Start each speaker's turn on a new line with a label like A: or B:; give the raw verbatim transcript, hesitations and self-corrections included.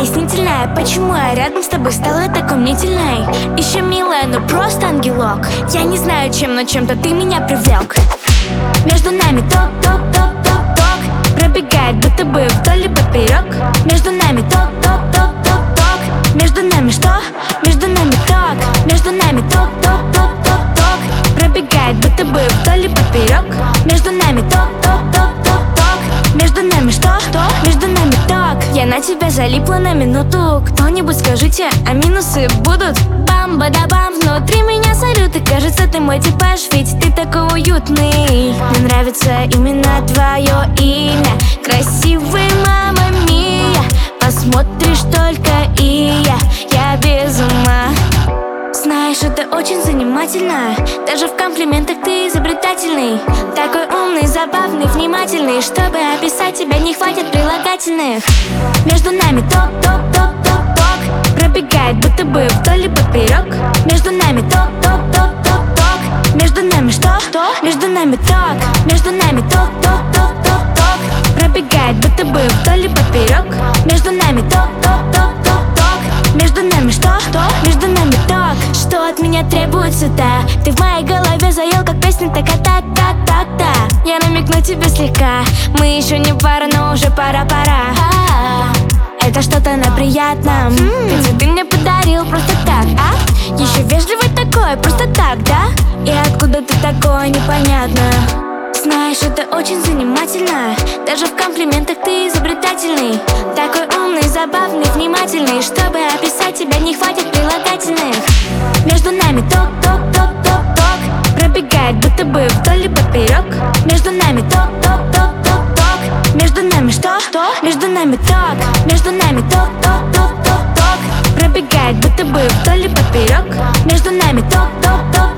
A: стеснительная. Почему я рядом с тобой стала такой мнительной? Еще милая, но просто ангелок. Я не знаю чем, но чем-то ты меня привлек. Между нами ток-ток-ток-ток-ток пробегает будто бы вдоль и поперек. Между нами ток-ток-ток-ток-ток. Между нами что? Между нами ток. Между нами ток-ток-ток-ток-ток пробегает будто бы вдоль и поперек. Между нами ток-ток-ток-ток-ток. Между нами что? Что? Между нами ток. Я на тебя залипла на минуту. Кто-нибудь скажите, а минусы будут? Бам-бада-бам, внутри меня салюты. Кажется, ты мой типаж, ведь ты такой уютный. Мне нравится именно твое имя. Красивый, мама мия. Посмотришь только и я, я без ума. Знаешь, это очень занимательно. Даже в комплиментах ты изобретательный. Такой умный, забавный, внимательный. Чтобы описать тебя, не хватит прилагательных. Между нами ток-ток-ток-ток-ток пробегает будто бы вдоль и поперек. Между нами ток-ток-ток-ток-ток. Между нами что? Что? Между нами ток. Между нами ток-ток-ток-ток-ток пробегает будто бы вдоль и поперек. Между нами ток-ток-ток-ток-ток. Между нами что? Что? Между нами ток. Что от меня требуется, да? Ты в моей голове заел, как песня, так а так так так так. Я намекну тебе слегка. Мы еще не пара, но уже пора-пора. Это что-то на приятном. Ведь цветы мне подарил просто так, а? Еще вежливый такой, просто так, да? И откуда ты такой, непонятно. Знаешь, это очень занимательно. Даже в комплиментах ты изобретательный. Такой умный, забавный, внимательный. Чтобы описать тебя, не хватит прилагательных. Между нами ток-ток-ток-ток-ток пробегает будто бы вдоль и поперек. Между нами ток-ток-ток-ток-ток. Между нами что? Что? Между нами ток. Между нами ток-ток-ток-ток-ток пробегает будто бы вдоль и поперек. Между нами ток-ток-ток.